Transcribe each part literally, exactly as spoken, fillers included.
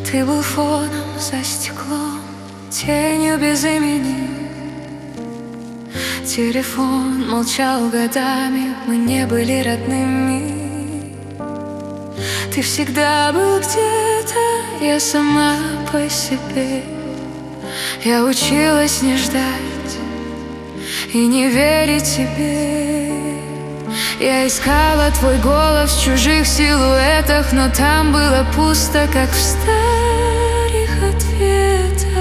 Ты был фоном за стеклом, тенью без имени. Телефон молчал годами, мы не были родными. Ты всегда был где-то, я сама по себе. Я училась не ждать и не верить тебе. Я искала твой голос в чужих силуэтах, но там было пусто, как в старых ответах.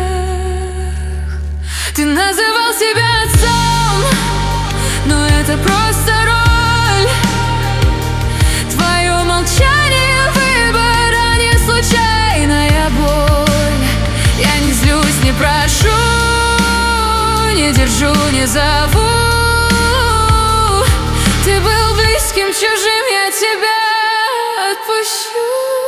Ты называл себя отцом, но это просто роль. Твое молчание выбора, не случайная боль. Я не злюсь, не прошу, не держу, не зову. Ты был близким, чужим, я тебя отпущу.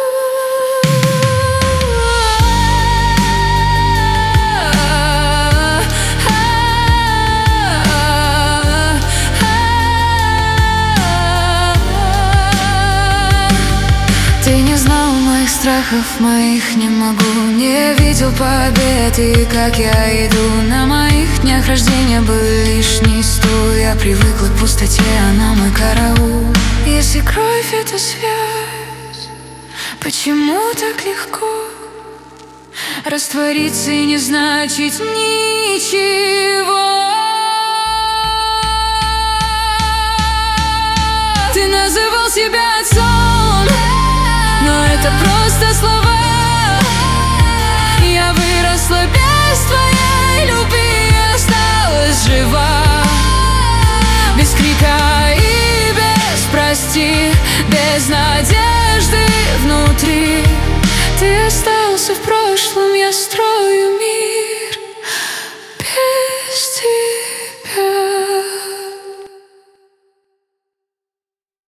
Ты не знал моих страхов, моих не могу. Не видел победы, как я иду. На моих днях рождения был лишний стул. Я привыкла к пустоте, она мой караул. Если кровь — это связь, почему так легко раствориться и не значить ничего? Ты называл себя отцом, но это просто слова. Я выросла без твоей любви, осталась жива. Без крика и без прости, без надежды внутри. Ты остался в прошлом, я строю